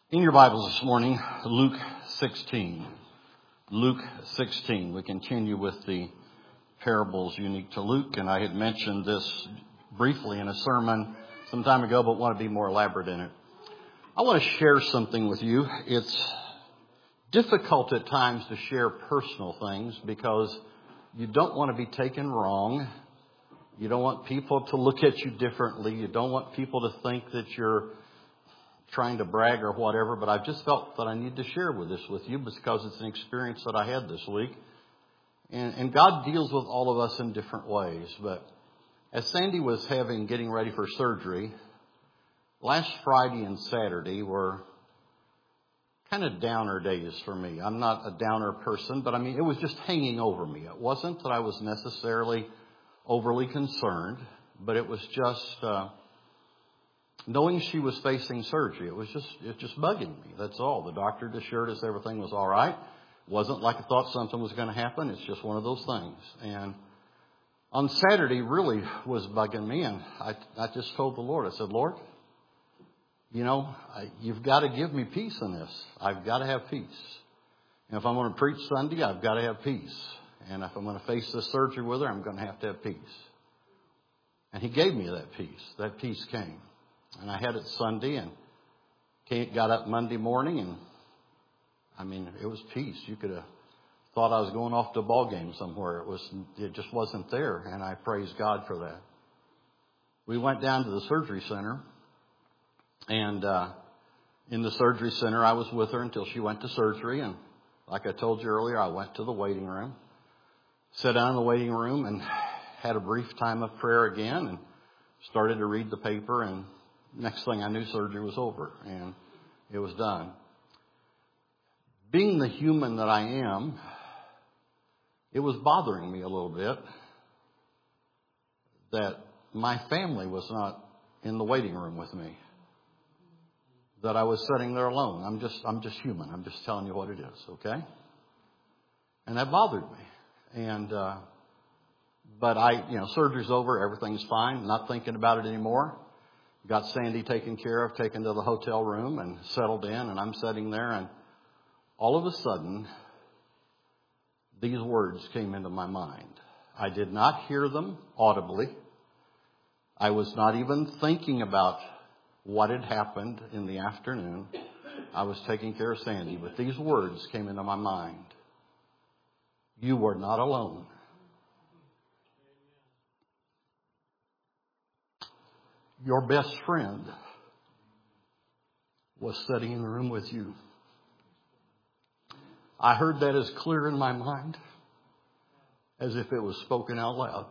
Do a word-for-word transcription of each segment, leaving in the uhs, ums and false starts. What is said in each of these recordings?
In your Bibles this morning, Luke sixteen. Luke sixteen. We continue with the parables unique to Luke, and I had mentioned this briefly in a sermon some time ago, but want to be more elaborate in it. I want to share something with you. It's difficult at times to share personal things because you don't want to be taken wrong. You don't want people to look at you differently. You don't want people to think that you're trying to brag or whatever, but I've just felt that I need to share with this with you because it's an experience that I had this week. And, and God deals with all of us in different ways. But as Sandy was having, getting ready for surgery, last Friday and Saturday were kind of downer days for me. I'm not a downer person, but I mean, it was just hanging over me. It wasn't that I was necessarily overly concerned, but it was just, uh, knowing she was facing surgery, it was just it was just bugging me. That's all. The doctor assured us everything was all right. It wasn't like I thought something was going to happen. It's just one of those things. And on Saturday really was bugging me. And I, I just told the Lord, I said, Lord, you know, I, you've got to give me peace in this. I've got to have peace. And if I'm going to preach Sunday, I've got to have peace. And if I'm going to face this surgery with her, I'm going to have to have peace. And he gave me that peace. That peace came. And I had it Sunday and got up Monday morning and, I mean, it was peace. You could have thought I was going off to a ball game somewhere. It was, it just wasn't there. And I praise God for that. We went down to the surgery center and, uh, in the surgery center, I was with her until she went to surgery. And like I told you earlier, I went to the waiting room, sat down in the waiting room and had a brief time of prayer again and started to read the paper, and next thing I knew, surgery was over and it was done. Being the human that I am, it was bothering me a little bit that my family was not in the waiting room with me, that I was sitting there alone. I'm just, I'm just human. I'm just telling you what it is, okay? And that bothered me. And, uh, but I, you know, surgery's over. Everything's fine. Not thinking about it anymore. Got Sandy taken care of, taken to the hotel room and settled in, and I'm sitting there, and all of a sudden, these words came into my mind. I did not hear them audibly. I was not even thinking about what had happened in the afternoon. I was taking care of Sandy, but these words came into my mind. You are not alone. Your best friend was sitting in the room with you. I heard that as clear in my mind as if it was spoken out loud.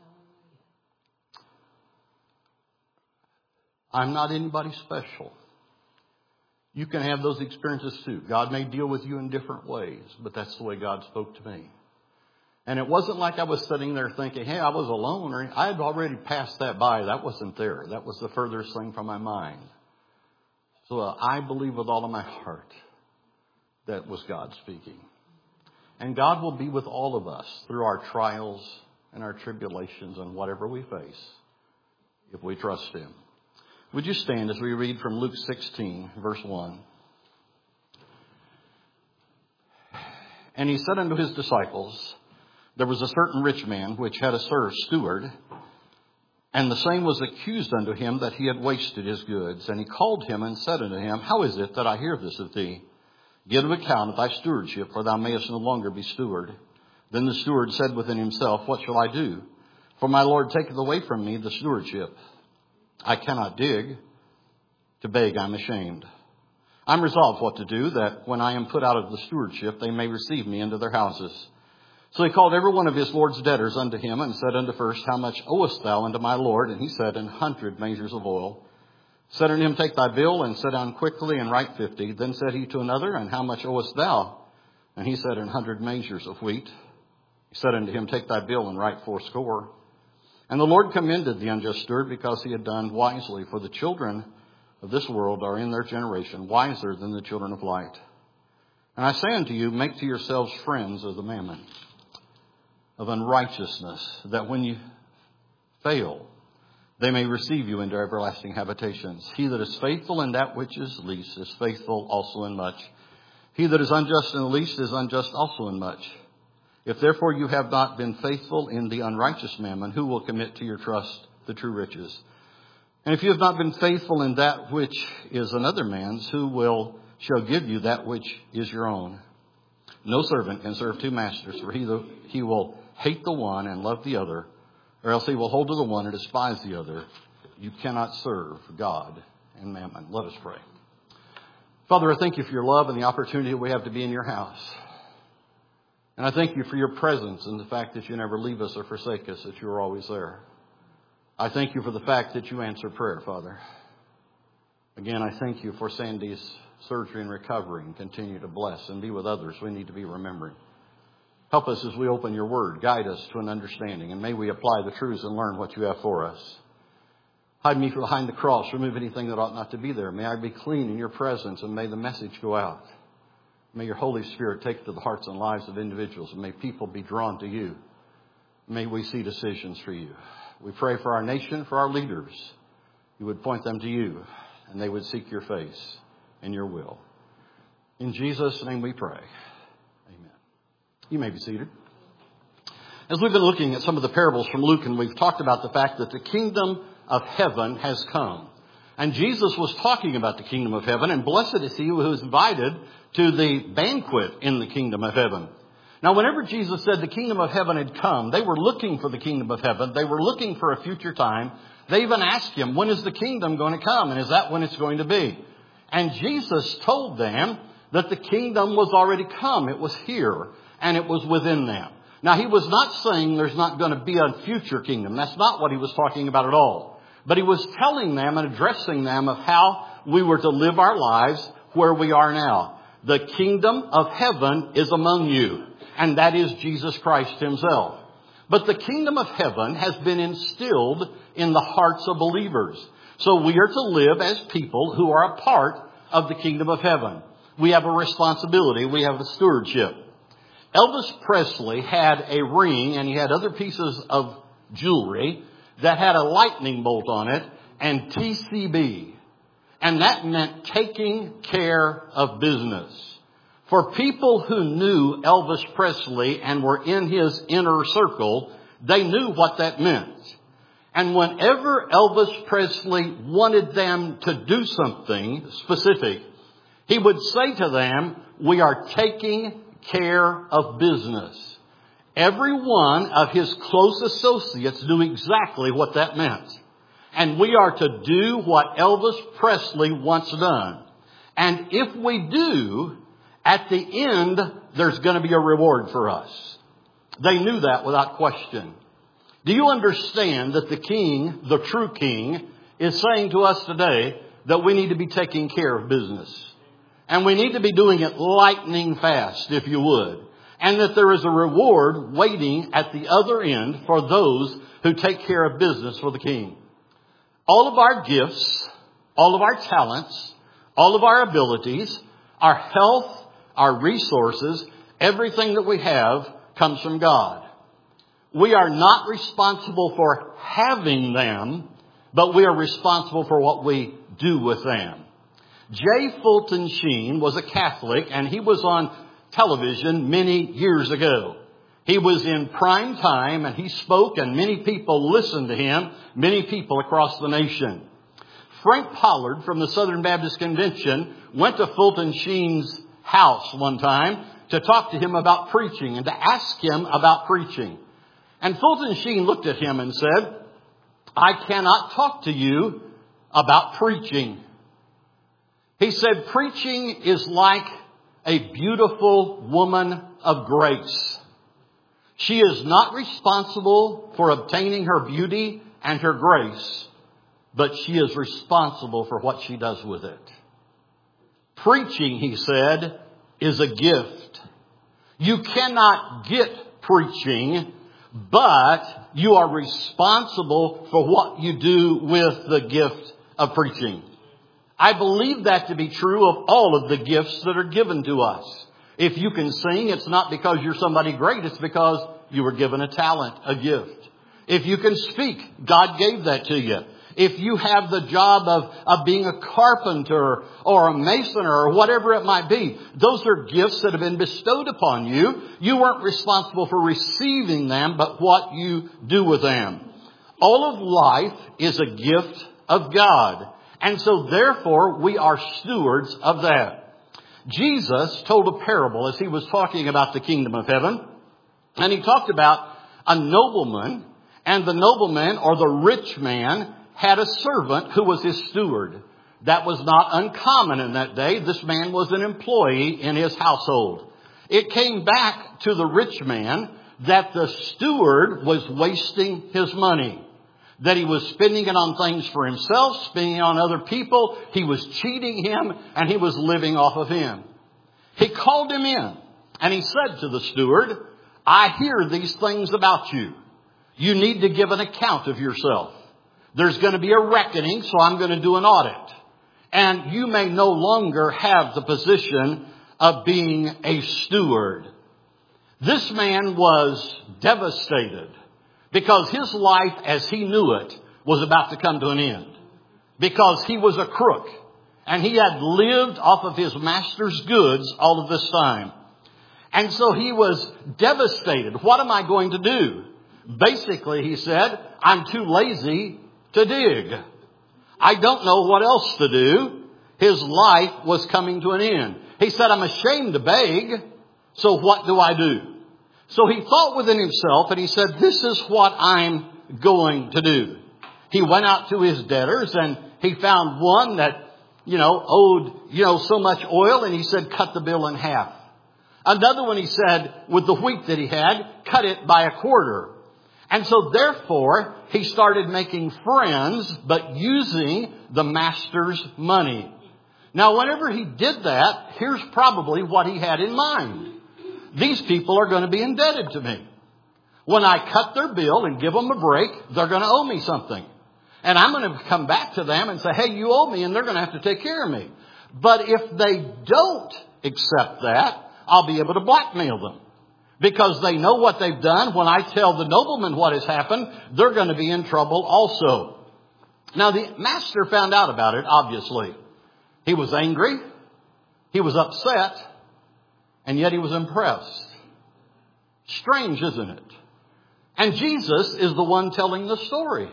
I'm not anybody special. You can have those experiences too. God may deal with you in different ways, but that's the way God spoke to me. And it wasn't like I was sitting there thinking, hey, I was alone. Or I had already passed that by. That wasn't there. That was the furthest thing from my mind. So uh, I believe with all of my heart that was God speaking. And God will be with all of us through our trials and our tribulations and whatever we face if we trust Him. Would you stand as we read from Luke sixteen, verse one? And He said unto His disciples, there was a certain rich man which had a steward, and the same was accused unto him that he had wasted his goods. And he called him and said unto him, how is it that I hear this of thee? Give account of thy stewardship, for thou mayest no longer be steward. Then the steward said within himself, what shall I do? For my Lord taketh away from me the stewardship. I cannot dig. To beg I'm ashamed. I'm resolved what to do, that when I am put out of the stewardship, they may receive me into their houses. So he called every one of his Lord's debtors unto him, and said unto first, how much owest thou unto my Lord? And he said, an hundred measures of oil. Said unto him, take thy bill, and sit down quickly, and write fifty. Then said he to another, and how much owest thou? And he said, an hundred measures of wheat. He said unto him, take thy bill, and write fourscore. And the Lord commended the unjust steward, because he had done wisely. For the children of this world are in their generation wiser than the children of light. And I say unto you, make to yourselves friends of the mammon of unrighteousness, that when you fail, they may receive you into everlasting habitations. He that is faithful in that which is least is faithful also in much. He that is unjust in the least is unjust also in much. If therefore you have not been faithful in the unrighteous mammon, who will commit to your trust the true riches? And if you have not been faithful in that which is another man's, who will shall give you that which is your own? No servant can serve two masters, for he, the, he will hate the one and love the other, or else he will hold to the one and despise the other. You cannot serve God and mammon. Let us pray. Father, I thank you for your love and the opportunity we have to be in your house. And I thank you for your presence and the fact that you never leave us or forsake us, that you are always there. I thank you for the fact that you answer prayer, Father. Again, I thank you for Sandy's surgery and recovery, and continue to bless and be with others we need to be remembering. Help us as we open your word. Guide us to an understanding, and may we apply the truths and learn what you have for us. Hide me from behind the cross. Remove anything that ought not to be there. May I be clean in your presence, and may the message go out. May your Holy Spirit take it to the hearts and lives of individuals, and may people be drawn to you. May we see decisions for you. We pray for our nation, for our leaders. You would point them to you, and they would seek your face and your will. In Jesus' name we pray. Amen. You may be seated. As we've been looking at some of the parables from Luke, and we've talked about the fact that the kingdom of heaven has come. And Jesus was talking about the kingdom of heaven, and blessed is he who is invited to the banquet in the kingdom of heaven. Now, whenever Jesus said the kingdom of heaven had come, they were looking for the kingdom of heaven. They were looking for a future time. They even asked him, when is the kingdom going to come? And is that when it's going to be? And Jesus told them that the kingdom was already come. It was here, and it was within them. Now, he was not saying there's not going to be a future kingdom. That's not what he was talking about at all. But he was telling them and addressing them of how we were to live our lives where we are now. The kingdom of heaven is among you, and that is Jesus Christ himself. But the kingdom of heaven has been instilled in the hearts of believers. So we are to live as people who are a part of the kingdom of heaven. We have a responsibility. We have a stewardship. Elvis Presley had a ring, and he had other pieces of jewelry that had a lightning bolt on it and T C B. And that meant taking care of business. For people who knew Elvis Presley and were in his inner circle, they knew what that meant. And whenever Elvis Presley wanted them to do something specific, he would say to them, we are taking care of business. Every one of his close associates knew exactly what that meant. And we are to do what Elvis Presley wants done. And if we do, at the end, there's going to be a reward for us. They knew that without question. Do you understand that the King, the true King, is saying to us today that we need to be taking care of business? And we need to be doing it lightning fast, if you would. And that there is a reward waiting at the other end for those who take care of business for the King. All of our gifts, all of our talents, all of our abilities, our health, our resources, everything that we have comes from God. We are not responsible for having them, but we are responsible for what we do with them. J. Fulton Sheen was a Catholic, and he was on television many years ago. He was in prime time, and he spoke, and many people listened to him, many people across the nation. Frank Pollard from the Southern Baptist Convention went to Fulton Sheen's house one time to talk to him about preaching and to ask him about preaching. And Fulton Sheen looked at him and said, I cannot talk to you about preaching. He said, preaching is like a beautiful woman of grace. She is not responsible for obtaining her beauty and her grace, but she is responsible for what she does with it. Preaching, he said, is a gift. You cannot get preaching, but you are responsible for what you do with the gift of preaching. I believe that to be true of all of the gifts that are given to us. If you can sing, it's not because you're somebody great. It's because you were given a talent, a gift. If you can speak, God gave that to you. if you have the job of, of being a carpenter or a mason or whatever it might be, those are gifts that have been bestowed upon you. You weren't responsible for receiving them, but what you do with them. All of life is a gift of God. And so therefore we are stewards of that. Jesus told a parable as he was talking about the kingdom of heaven. And he talked about a nobleman, and the nobleman or the rich man had a servant who was his steward. That was not uncommon in that day. This man was an employee in his household. It came back to the rich man that the steward was wasting his money. That he was spending it on things for himself, spending it on other people. He was cheating him, and he was living off of him. He called him in, and he said to the steward, I hear these things about you. You need to give an account of yourself. There's going to be a reckoning, so I'm going to do an audit. And you may no longer have the position of being a steward. This man was devastated because his life as he knew it was about to come to an end. Because he was a crook and he had lived off of his master's goods all of this time. And so he was devastated. What am I going to do? Basically, he said, I'm too lazy to dig. I don't know what else to do. His life was coming to an end. He said, I'm ashamed to beg. So what do I do? So he thought within himself and he said, this is what I'm going to do. He went out to his debtors and he found one that, you know, owed, you know, so much oil, and he said, cut the bill in half. Another one, he said, with the wheat that he had, cut it by a quarter. And so therefore, he started making friends, but using the master's money. Now, whenever he did that, here's probably what he had in mind. These people are going to be indebted to me. When I cut their bill and give them a break, they're going to owe me something. And I'm going to come back to them and say, hey, you owe me, and they're going to have to take care of me. But if they don't accept that, I'll be able to blackmail them. Because they know what they've done. When I tell the nobleman what has happened, they're going to be in trouble also. Now, the master found out about it, obviously. He was angry. He was upset. And yet he was impressed. Strange, isn't it? And Jesus is the one telling the story.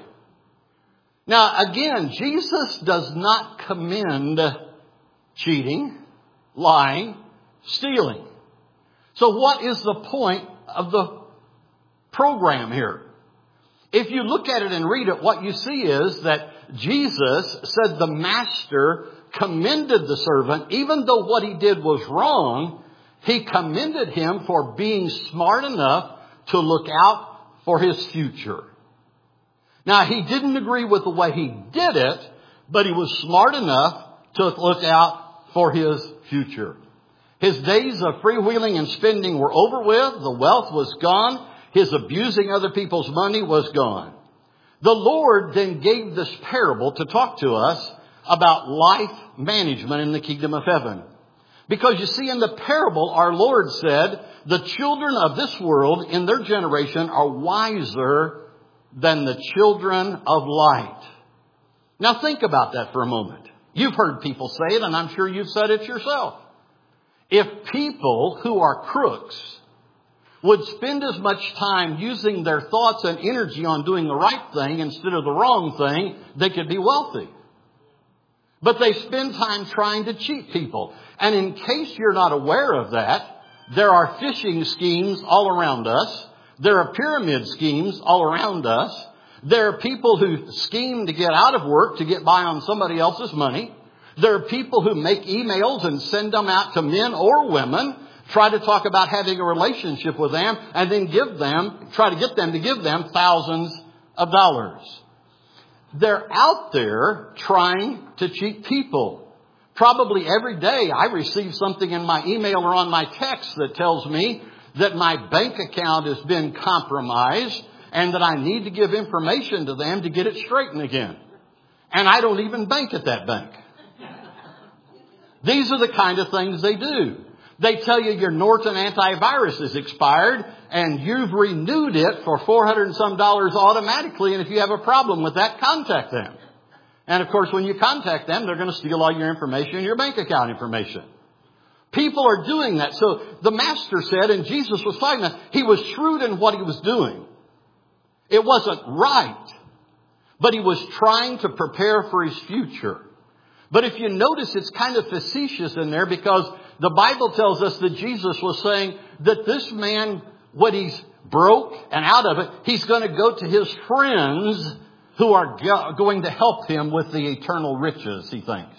Now, again, Jesus does not commend cheating, lying, stealing. So what is the point of the program here? If you look at it and read it, what you see is that Jesus said the master commended the servant. Even though what he did was wrong, he commended him for being smart enough to look out for his future. Now, he didn't agree with the way he did it, but he was smart enough to look out for his future. His days of freewheeling and spending were over with. The wealth was gone. His abusing other people's money was gone. The Lord then gave this parable to talk to us about life management in the kingdom of heaven. Because you see, in the parable, our Lord said, the children of this world in their generation are wiser than the children of light. Now think about that for a moment. You've heard people say it, and I'm sure you've said it yourself. If people who are crooks would spend as much time using their thoughts and energy on doing the right thing instead of the wrong thing, they could be wealthy. But they spend time trying to cheat people. And in case you're not aware of that, there are phishing schemes all around us. There are pyramid schemes all around us. There are people who scheme to get out of work to get by on somebody else's money. There are people who make emails and send them out to men or women, try to talk about having a relationship with them, and then give them, try to get them to give them thousands of dollars. They're out there trying to cheat people. Probably every day I receive something in my email or on my text that tells me that my bank account has been compromised and that I need to give information to them to get it straightened again. And I don't even bank at that bank. These are the kind of things they do. They tell you your Norton antivirus is expired and you've renewed it for four hundred and some dollars automatically. And if you have a problem with that, contact them. And of course, when you contact them, they're going to steal all your information, your bank account information. People are doing that. So the master said, and Jesus was talking about, he was shrewd in what he was doing. It wasn't right, but he was trying to prepare for his future. But if you notice, it's kind of facetious in there, because the Bible tells us that Jesus was saying that this man, when he's broke and out of it, he's going to go to his friends who are go- going to help him with the eternal riches, he thinks.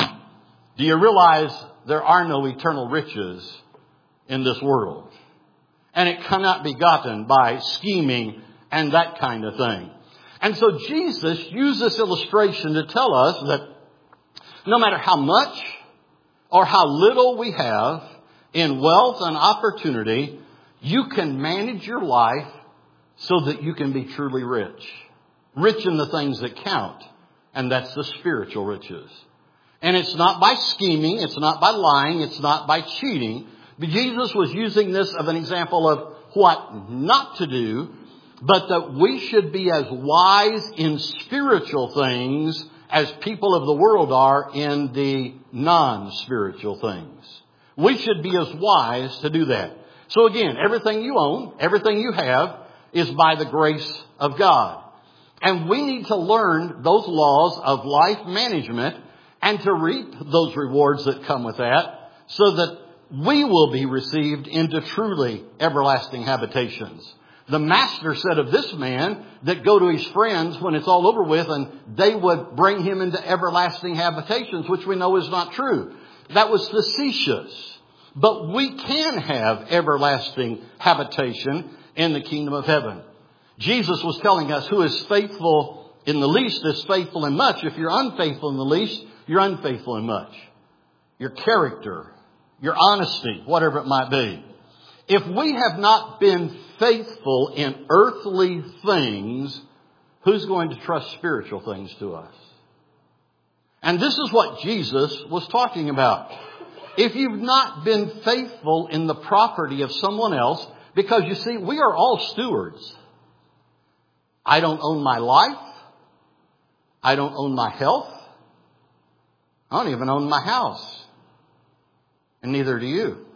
Do you realize there are no eternal riches in this world? And it cannot be gotten by scheming and that kind of thing. And so Jesus used this illustration to tell us that no matter how much or how little we have in wealth and opportunity, you can manage your life so that you can be truly rich. Rich in the things that count. And that's the spiritual riches. And it's not by scheming. It's not by lying. It's not by cheating. But Jesus was using this as an example of what not to do, but that we should be as wise in spiritual things as people of the world are in the non-spiritual things. We should be as wise to do that. So again, everything you own, everything you have is by the grace of God. And we need to learn those laws of life management and to reap those rewards that come with that, so that we will be received into truly everlasting habitations. The master said of this man that go to his friends when it's all over with, and they would bring him into everlasting habitations, which we know is not true. That was facetious. But we can have everlasting habitation in the kingdom of heaven. Jesus was telling us, who is faithful in the least is faithful in much. If you're unfaithful in the least, you're unfaithful in much. Your character, your honesty, whatever it might be. If we have not been faithful in earthly things, who's going to trust spiritual things to us? And this is what Jesus was talking about. If you've not been faithful in the property of someone else, because you see, we are all stewards. I don't own my life. I don't own my health. I don't even own my house. And neither do you.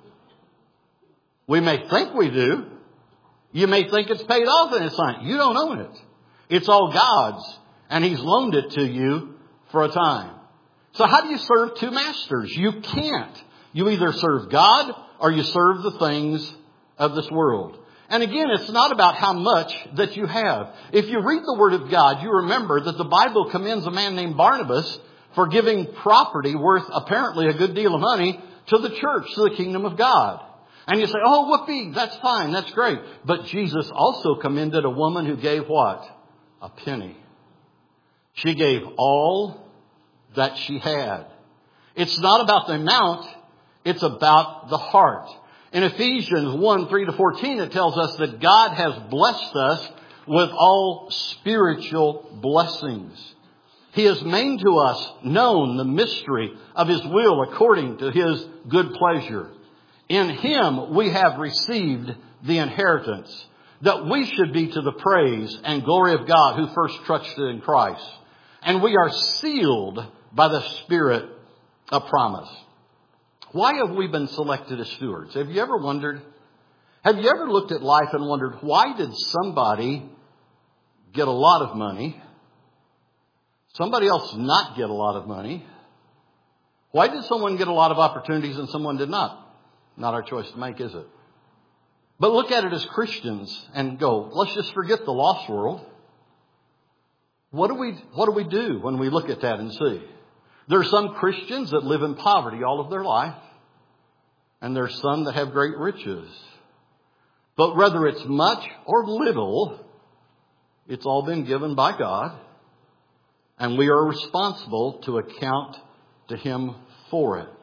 We may think we do. You may think it's paid off and it's not. You don't own it. It's all God's. And He's loaned it to you for a time. So how do you serve two masters? You can't. You either serve God or you serve the things of this world. And again, it's not about how much that you have. If you read the Word of God, you remember that the Bible commends a man named Barnabas for giving property worth apparently a good deal of money to the church, to the kingdom of God. And you say, oh, whoopee, that's fine, that's great. But Jesus also commended a woman who gave what? A penny. She gave all that she had. It's not about the amount, it's about the heart. In Ephesians one, three to fourteen, it tells us that God has blessed us with all spiritual blessings. He has made to us known the mystery of His will according to His good pleasure. In Him we have received the inheritance, that we should be to the praise and glory of God who first trusted in Christ. And we are sealed by the Spirit of promise. Why have we been selected as stewards? Have you ever wondered? Have you ever looked at life and wondered, why did somebody get a lot of money? Somebody else not get a lot of money? Why did someone get a lot of opportunities and someone did not? Not our choice to make, is it? But look at it as Christians and go, let's just forget the lost world. What do we, what do we do when we look at that and see? There are some Christians that live in poverty all of their life. And there are some that have great riches. But whether it's much or little, it's all been given by God. And we are responsible to account to Him for it.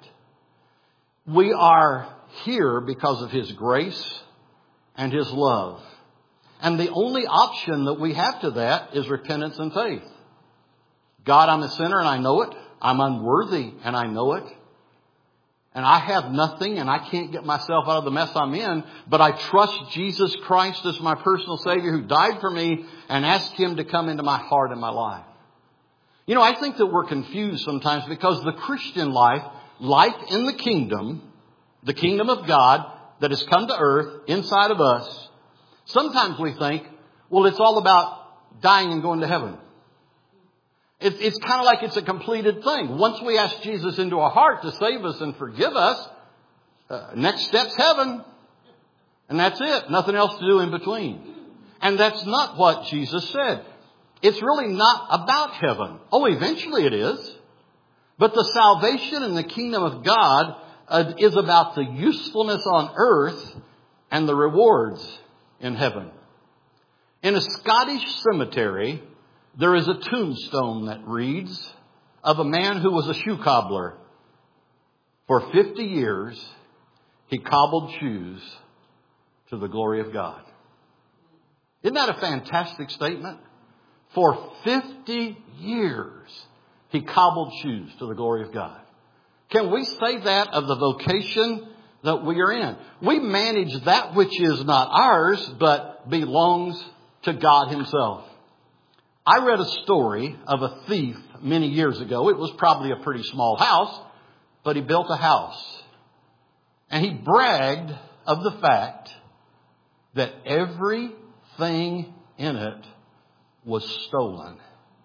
We are here because of His grace and His love. And the only option that we have to that is repentance and faith. God, I'm a sinner and I know it. I'm unworthy and I know it. And I have nothing and I can't get myself out of the mess I'm in. But I trust Jesus Christ as my personal Savior who died for me and ask Him to come into my heart and my life. You know, I think that we're confused sometimes because the Christian life, life in the kingdom, the kingdom of God that has come to earth inside of us, sometimes we think, well, it's all about dying and going to heaven. It's, it's kind of like it's a completed thing. Once we ask Jesus into our heart to save us and forgive us, uh, next step's heaven. And that's it. Nothing else to do in between. And that's not what Jesus said. It's really not about heaven. Oh, eventually it is. But the salvation in the kingdom of God uh, is about the usefulness on earth and the rewards in heaven. In a Scottish cemetery, there is a tombstone that reads of a man who was a shoe cobbler. For fifty years, he cobbled shoes to the glory of God. Isn't that a fantastic statement? For fifty years, he cobbled shoes to the glory of God. Can we say that of the vocation that we are in? We manage that which is not ours, but belongs to God himself. I read a story of a thief many years ago. It was probably a pretty small house, but he built a house. And he bragged of the fact that everything in it was stolen.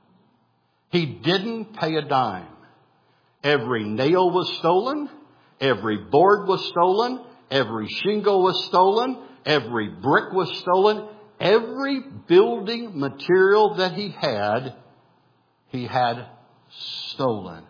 He didn't pay a dime. Every nail was stolen. Every board was stolen. Every shingle was stolen. Every brick was stolen. Every building material that he had, he had stolen.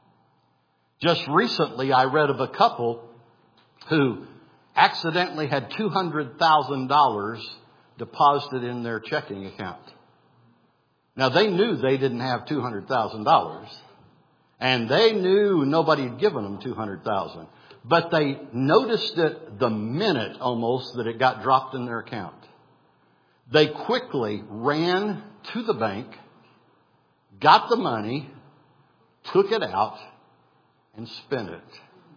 Just recently, I read of a couple who accidentally had two hundred thousand dollars deposited in their checking account. Now, they knew they didn't have two hundred thousand dollars. And they knew nobody had given them two hundred thousand dollars. But they noticed it the minute almost that it got dropped in their account. They quickly ran to the bank, got the money, took it out, and spent it.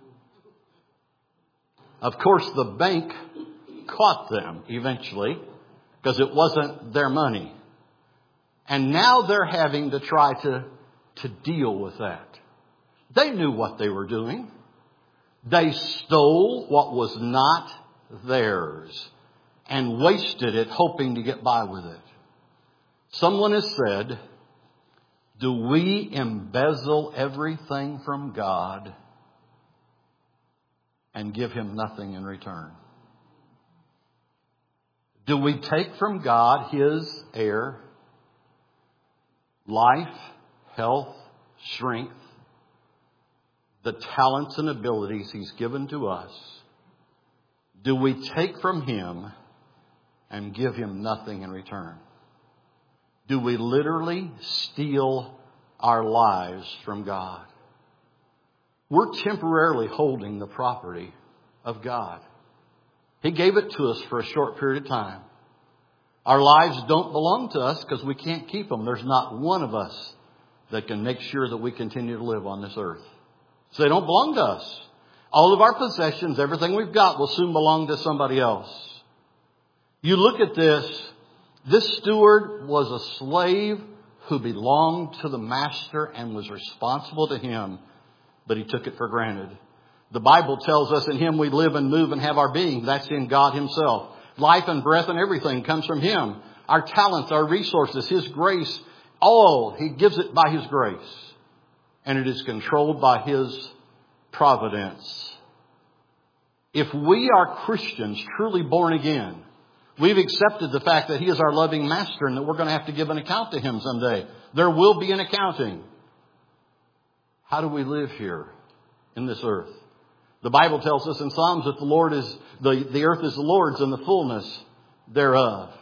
Of course, the bank caught them eventually because it wasn't their money. And now they're having to try to, to deal with that. They knew what they were doing. They stole what was not theirs and wasted it hoping to get by with it. Someone has said, do we embezzle everything from God and give him nothing in return? Do we take from God his air, life, health, strength, the talents and abilities he's given to us? Do we take from him and give him nothing in return? Do we literally steal our lives from God? We're temporarily holding the property of God. He gave it to us for a short period of time. Our lives don't belong to us because we can't keep them. There's not one of us that can make sure that we continue to live on this earth. So they don't belong to us. All of our possessions, everything we've got will soon belong to somebody else. You look at this. This steward was a slave who belonged to the master and was responsible to him, but he took it for granted. The Bible tells us in him we live and move and have our being. That's in God himself. Life and breath and everything comes from him. Our talents, our resources, his grace, all, he gives it by his grace. And it is controlled by his providence. If we are Christians, truly born again, we've accepted the fact that he is our loving master and that we're going to have to give an account to him someday. There will be an accounting. How do we live here in this earth? The Bible tells us in Psalms that the Lord is the, the earth is the Lord's and the fullness thereof.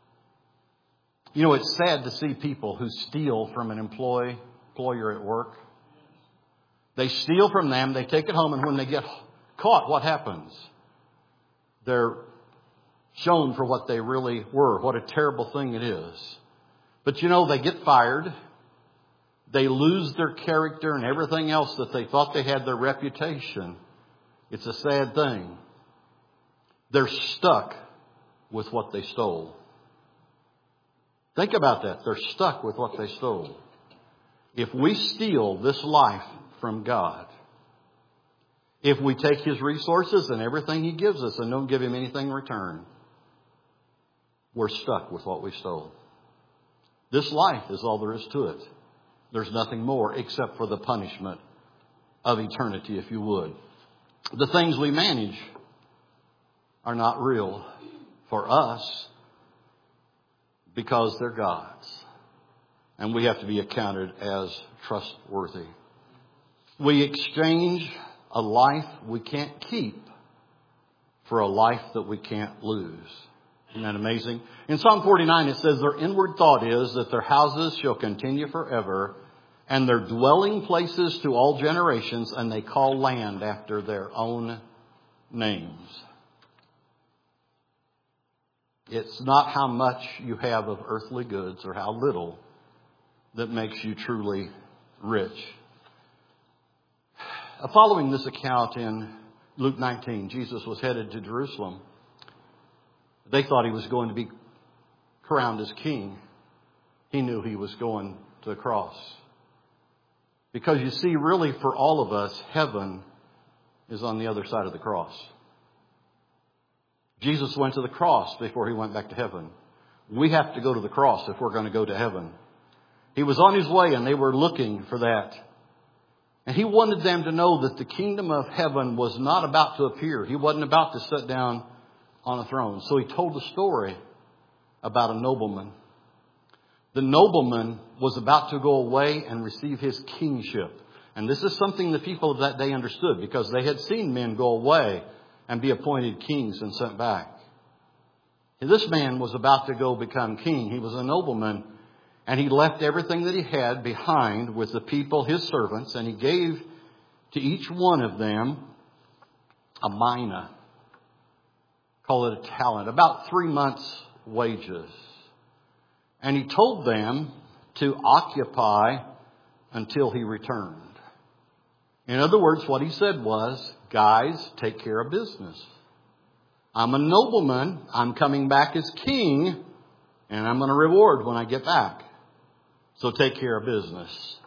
You know, it's sad to see people who steal from an employee, employer at work. They steal from them, they take it home, and when they get caught, what happens? They're shown for what they really were. What a terrible thing it is. But you know, they get fired. They lose their character and everything else that they thought they had, their reputation. It's a sad thing. They're stuck with what they stole. Think about that. They're stuck with what they stole. if we steal this life from God, if we take His resources and everything He gives us and don't give Him anything in return, we're stuck with what we stole. This life is all there is to it. There's nothing more except for the punishment of eternity, if you would. The things we manage are not real for us because they're God's. And we have to be accounted as trustworthy. We exchange a life we can't keep for a life that we can't lose. Isn't that amazing? In Psalm forty-nine it says, their inward thought is that their houses shall continue forever, and their dwelling places to all generations, and they call land after their own names. It's not how much you have of earthly goods or how little that makes you truly rich. Following this account in Luke nineteen, Jesus was headed to Jerusalem. They thought He was going to be crowned as king. He knew He was going to the cross. Because you see, really for all of us, heaven is on the other side of the cross. Jesus went to the cross before He went back to heaven. We have to go to the cross if we're going to go to heaven. He was on His way and they were looking for that. And He wanted them to know that the kingdom of heaven was not about to appear. He wasn't about to sit down on a throne. So He told the story about a nobleman. The nobleman was about to go away and receive his kingship. And this is something the people of that day understood, because they had seen men go away and be appointed kings and sent back. This man was about to go become king. He was a nobleman, and he left everything that he had behind with the people, his servants, and he gave to each one of them a mina. Call it a talent, about three months' wages. And he told them to occupy until he returned. In other words, what he said was, guys, take care of business. I'm a nobleman. I'm coming back as king, and I'm going to reward when I get back. So take care of business.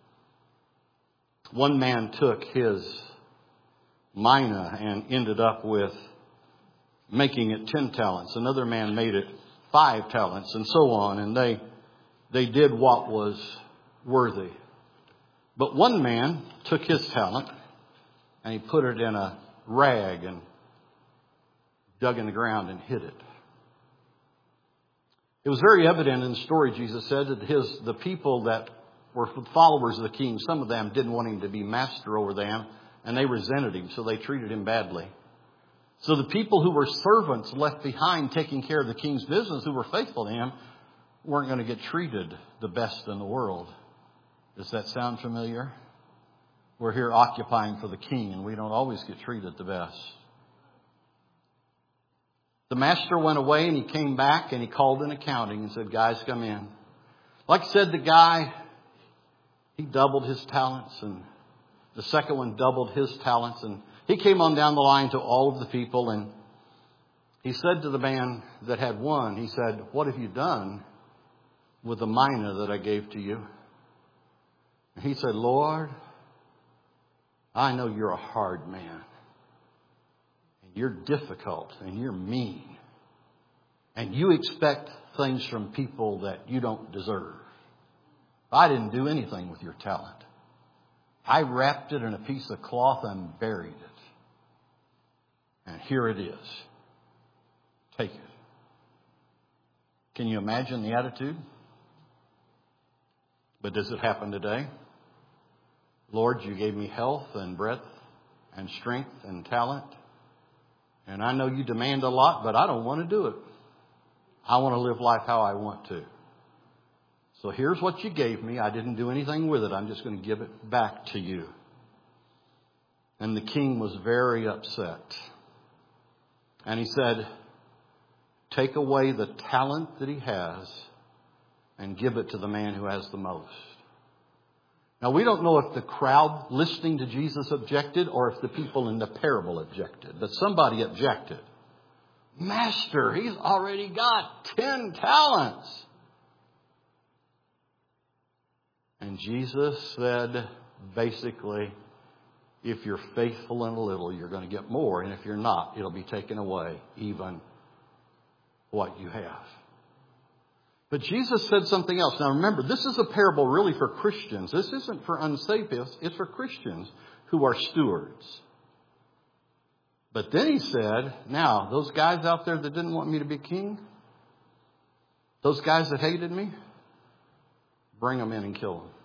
One man took his mina and ended up with making it ten talents. Another man made it five talents, and so on. And they they did what was worthy. But one man took his talent and he put it in a rag and dug in the ground and hid it. It was very evident in the story, Jesus said, that his the people that were followers of the king, some of them didn't want him to be master over them, and they resented him, so they treated him badly. So the people who were servants left behind taking care of the king's business, who were faithful to him, weren't going to get treated the best in the world. Does that sound familiar? We're here occupying for the king, and we don't always get treated the best. The master went away and he came back and he called an accounting and said, guys, come in. Like I said, the guy, he doubled his talents, and the second one doubled his talents, and he came on down the line to all of the people, and he said to the man that had won, he said, what have you done with the mina that I gave to you? And he said, Lord, I know you're a hard man, and you're difficult, and you're mean, and you expect things from people that you don't deserve. I didn't do anything with your talent. I wrapped it in a piece of cloth and buried it. And here it is. Take it. Can you imagine the attitude? But does it happen today? Lord, you gave me health and breadth and strength and talent. And I know you demand a lot, but I don't want to do it. I want to live life how I want to. So here's what you gave me. I didn't do anything with it. I'm just going to give it back to you. And the king was very upset. And he said, take away the talent that he has and give it to the man who has the most. Now, we don't know if the crowd listening to Jesus objected or if the people in the parable objected. But somebody objected. Master, he's already got ten talents. And Jesus said, basically, if you're faithful in a little, you're going to get more. And if you're not, it'll be taken away, even what you have. But Jesus said something else. Now remember, this is a parable really for Christians. This isn't for unsaved people. It's for Christians who are stewards. But then he said, now, those guys out there that didn't want me to be king, those guys that hated me, bring them in and kill them.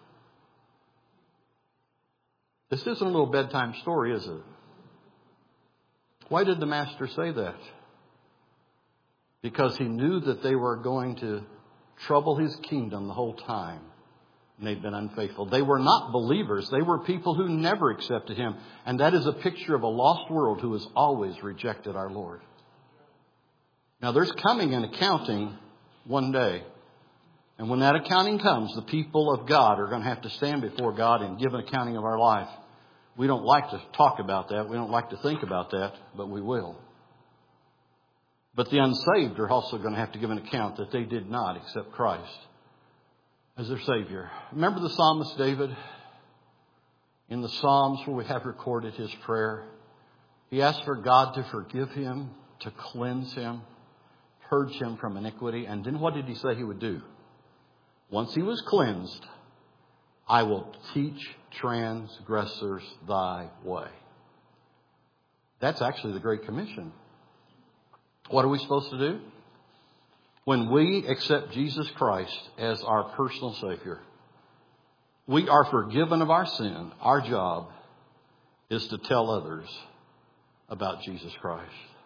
This isn't a little bedtime story, is it? Why did the master say that? Because he knew that they were going to trouble his kingdom the whole time. And they've been unfaithful. They were not believers. They were people who never accepted him. And that is a picture of a lost world who has always rejected our Lord. Now there's coming an accounting one day. And when that accounting comes, the people of God are going to have to stand before God and give an accounting of our life. We don't like to talk about that. We don't like to think about that, but we will. But the unsaved are also going to have to give an account that they did not accept Christ as their Savior. Remember the psalmist David? In the Psalms where we have recorded his prayer, he asked for God to forgive him, to cleanse him, purge him from iniquity. And then what did he say he would do? Once he was cleansed, I will teach transgressors thy way. That's actually the Great Commission. What are we supposed to do? When we accept Jesus Christ as our personal Savior, we are forgiven of our sin. Our job is to tell others about Jesus Christ.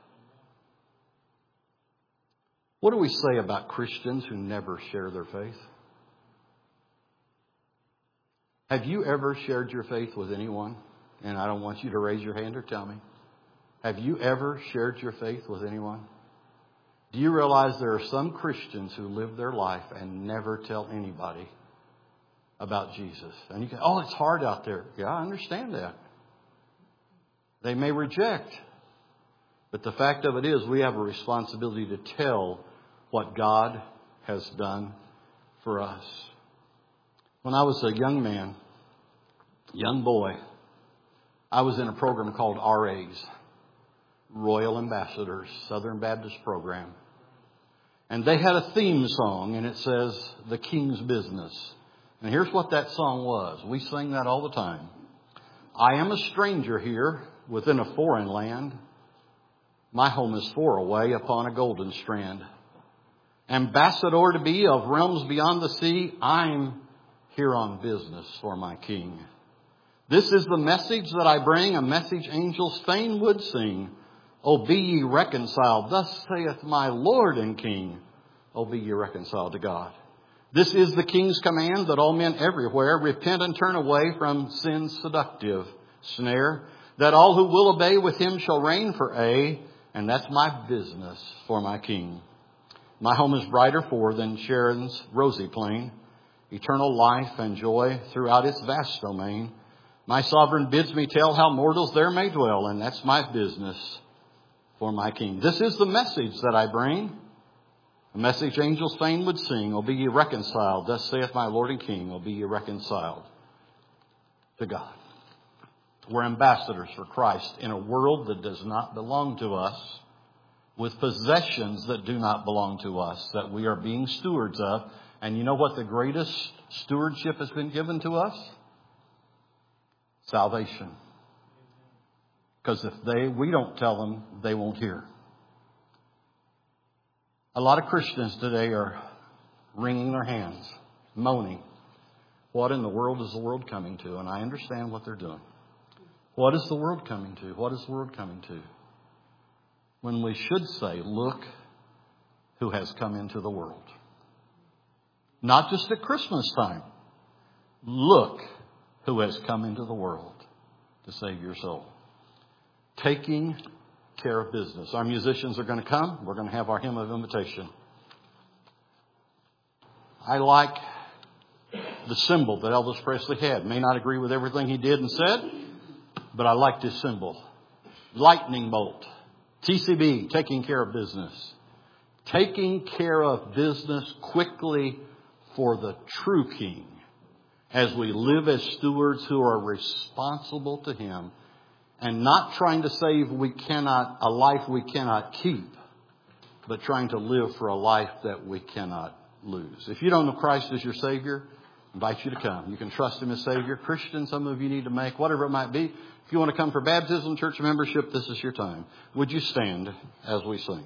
What do we say about Christians who never share their faith? Have you ever shared your faith with anyone? And I don't want you to raise your hand or tell me. Have you ever shared your faith with anyone? Do you realize there are some Christians who live their life and never tell anybody about Jesus? And you go, oh, it's hard out there. Yeah, I understand that. They may reject. But the fact of it is we have a responsibility to tell what God has done for us. When I was a young man, young boy, I was in a program called R A's, Royal Ambassadors, Southern Baptist Program. And they had a theme song, and it says, The King's Business. And here's what that song was. We sing that all the time. I am a stranger here within a foreign land. My home is far away upon a golden strand. Ambassador to be of realms beyond the sea, I'm here on business for my King. This is the message that I bring, a message angels fain would sing. O be ye reconciled, thus saith my Lord and King. O be ye reconciled to God. This is the King's command that all men everywhere repent and turn away from sin's seductive snare. That all who will obey with him shall reign for aye. And that's my business for my King. My home is brighter for than Sharon's rosy plain. Eternal life and joy throughout its vast domain. My sovereign bids me tell how mortals there may dwell. And that's my business for my King. This is the message that I bring. A message angels fain would sing. O be ye reconciled. Thus saith my Lord and King. O be ye reconciled to God. We're ambassadors for Christ in a world that does not belong to us, with possessions that do not belong to us, that we are being stewards of. And you know what the greatest stewardship has been given to us? Salvation. Because if they, we don't tell them, they won't hear. A lot of Christians today are wringing their hands, moaning. What in the world is the world coming to? And I understand what they're doing. What is the world coming to? What is the world coming to? When we should say, look who has come into the world. Not just at Christmas time. Look who has come into the world to save your soul. Taking care of business. Our musicians are going to come. We're going to have our hymn of invitation. I like the symbol that Elvis Presley had. May not agree with everything he did and said, but I like this symbol. Lightning bolt. T C B, taking care of business. Taking care of business quickly for the true King. as we live as stewards who are responsible to Him and not trying to save we cannot, a life we cannot keep, but trying to live for a life that we cannot lose. If you don't know Christ as your Savior, I invite you to come. You can trust Him as Savior. Christian, some of you need to make, whatever it might be. If you want to come for baptism, church membership, this is your time. Would you stand as we sing?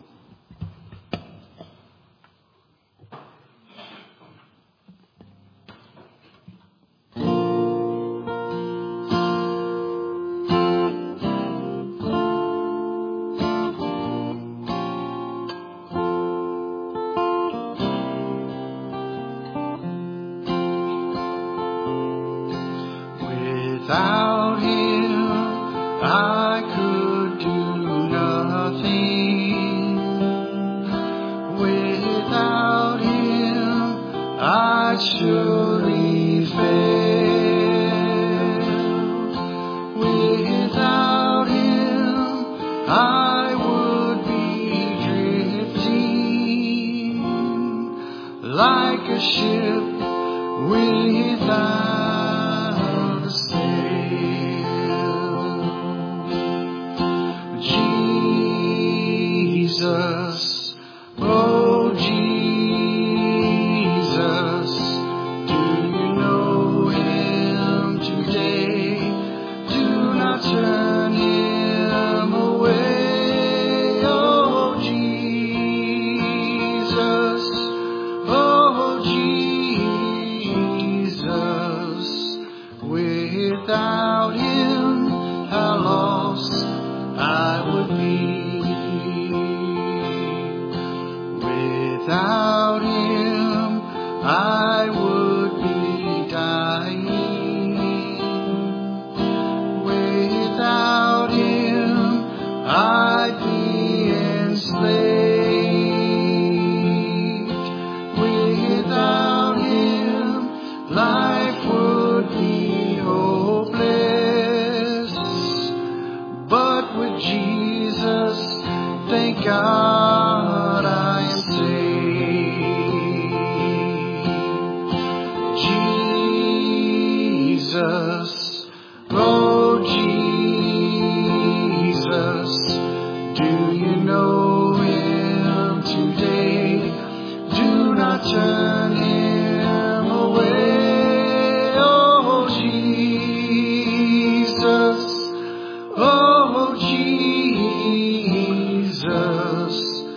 Without Him, I could do nothing. Without Him, I'd surely fail. Without Him, I would be drifting like a ship without Jesus, oh Jesus, do you know Him today? Do not turn Him away, oh Jesus, oh Jesus, without Him, how lost I would be. Without Him, I would be dying. Without Him, I'd be enslaved. Without Him, life would be hopeless. But with Jesus, thank God I am saved. Jesus, oh Jesus, do you know Him today? Do not turn Him away, oh Jesus, oh Jesus,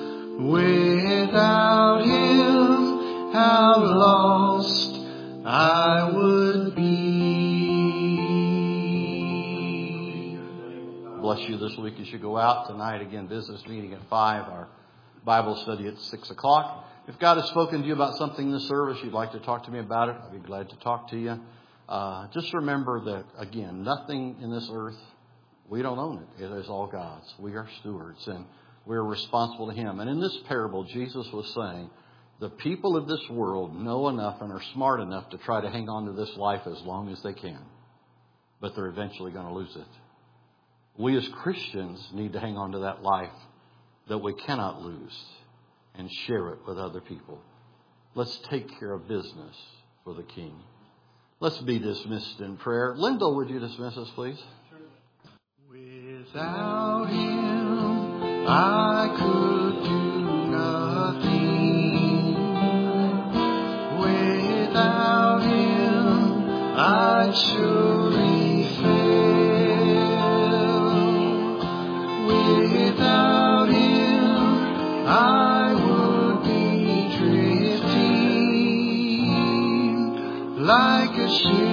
without Him, how lost I would be. Bless you this week as you go out. Tonight, again, business meeting at five. Our Bible study at six o'clock. If God has spoken to you about something in this service, you'd like to talk to me about it, I'd be glad to talk to you. Uh, just remember that, again, nothing in this earth, we don't own it. It is all God's. We are stewards, and we're responsible to Him. And in this parable, Jesus was saying, the people of this world know enough and are smart enough to try to hang on to this life as long as they can. But they're eventually going to lose it. We as Christians need to hang on to that life that we cannot lose and share it with other people. Let's take care of business for the King. Let's be dismissed in prayer. Linda, would you dismiss us, please? Without Him, I could do nothing. Without Him, I'd surely fail. Without Him, I would be drifting like a ship